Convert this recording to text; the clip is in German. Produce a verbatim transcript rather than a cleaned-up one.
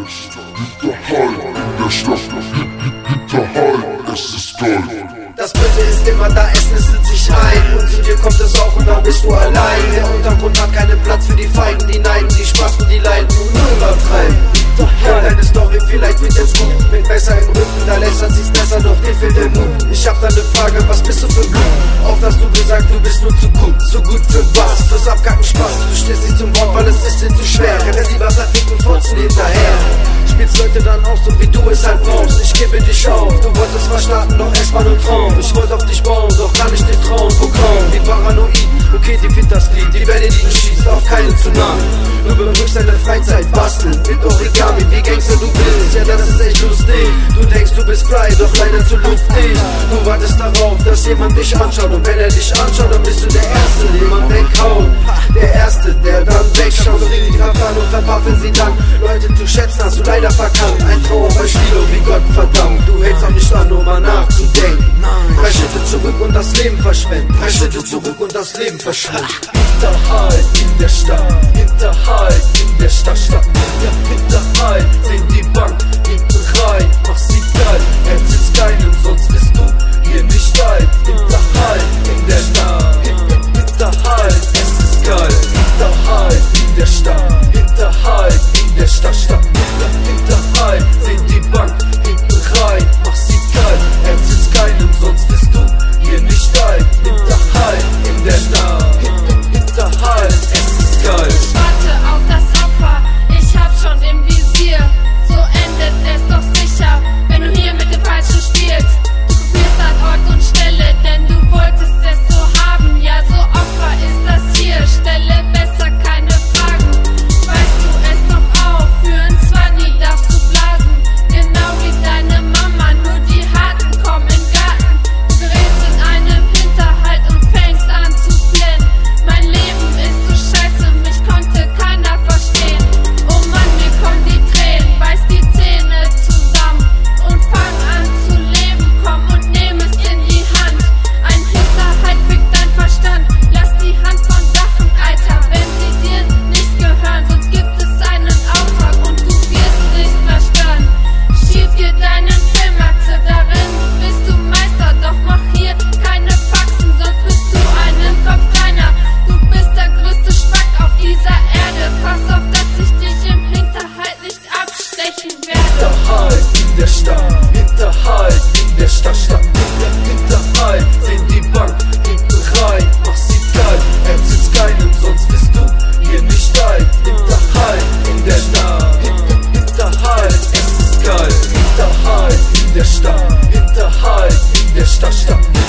Hinterhalt in der Stadt, Hinterhalt, es ist Gold. Das Böse ist immer da, es nistet sich ein. Und zu dir kommt es auch und dann bist du allein. Der Untergrund hat keinen Platz für die Feigen, die neiden, die Spasten, die leiden und nur übertreiben. Ja, deine Story vielleicht wird jetzt gut, mit Messer im Rücken, da lässert sich's besser, doch dir fehlt der Mut. Ich hab da ne Frage, was bist du für ein Blut? Oft hast du gesagt, du bist nur zu gut, zu gut für was? Fürs Abkacken Spaß, du stehst nicht zum Wort, weil es ist dir zu schwer. Rennst lieber verfickten Furzen hinterher. Spielst Leute dann auch so, wie du es halt brauchst. Ich gebe dich auf, du wolltest was starten, doch es war nur Traum. Ich wollte auf dich bauen, doch kann ich dir trauen. Programm, wie paranoid, okay, die findet das Lied. Die Welle, die du schießt, auf keinen zu nah. Du beruhigst deine Freizeit, basteln mit Origami, wie Gangster du bist. Ja, das ist echt lustig. Du denkst, du bist frei, doch leider zu luftig. Du wartest darauf, dass jemand dich anschaut. Und wenn er dich anschaut, dann bist du der Erste, den man weghaut. Der Erste, der dann wegschaut und in die Verfahren und verpaffen sie dann. Leute zu schätzen, hast du leider verkannt. Ein Trauer bei Stilo, wie Gott verdammt. Du hältst auch nicht an, um mal nachzudenken. Drei Schritte zurück und das Leben verschwenden. Drei Schritte zurück und das Leben verschwenden. Hinterhalt in der Stadt, Hinterhalt in der Stadt, Stadt. Hinterhalt, sehen die Bank hinten rein, mach sie geil. Erzähl's keinem, sonst bist du hier nicht alt. Hinterhalt in der Stadt, Hinterhalt, es ist geil. Hinterhalt in der Stadt, Hinterhalt in der Stadt, Stadt. Hinterhalt, sehen die Bank hinten rein, mach sie geil. Erzähl's keinem, sonst bist du hier nicht alt. Hinterhalt in der Stadt, Hinterhalt, es ist geil. Ich warte auf das Opfer, ich hab's schon im Visier. So endet es doch sicher, wenn du hier mit dem Falschen spielst. Du kopierst an Ort und Stelle, denn du wolltest es so haben. Ja, so Opfer ist das hier, stelle besser keine Fragen. Weißt du es doch auch, für ein Zwanni darfst du blasen. Genau wie deine Mama, nur die Harten kommen in den Garten. Du gerätst in einem Hinterhalt und fängst an zu flennen. Mein Leben ist so scheiße, mich konnte keiner verstehen. Oh Mann, mir kommen die Tränen, beiß die Zähne zusammen und fang an zu leben. Komm und nehm es in die Hand. Ein Hinterhalt fickt dein Verstand. Lass die Hand von Sachen, Alter, wenn sie dir nicht gehören. Sonst gibt es einen Auftrag und du wirst nicht verstanden. Schieb dir deinen Filmatze, darin bist du Meister. Doch mach hier keine Faxen, sonst bist du einen Kopf kleiner. Du bist der größte Spack auf dieser Erde. Pass auf, dass ich dich im Hinterhalt nicht abstechen werde. Hinterhalt in der Stadt, Hinterhalt in der Stadt, Stadt. Hinterhalt, sehen die Bank hinten rein, mach sie geil. Erzähl's keinem, sonst bist du hier nicht alt. Hinterhalt in der Stadt, Hinterhalt, es ist geil. Hinterhalt in der Stadt, Hinterhalt in der Stadt, Stadt.